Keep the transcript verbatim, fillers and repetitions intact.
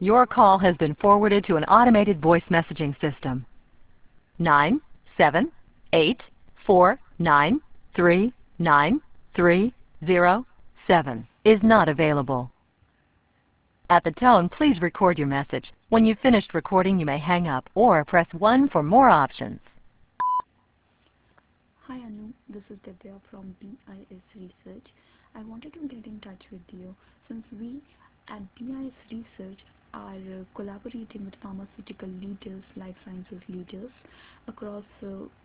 Your call has been forwarded to an automated voice messaging system. nine seven eight four nine three nine three zero seven is not available. At the tone, please record your message. When you've finished recording, you may hang up or press one for more options. Hi Anu, this is Divya from B I S Research. I wanted to get in touch with you since we at B I S Research are uh, collaborating with pharmaceutical leaders, life sciences leaders across uh,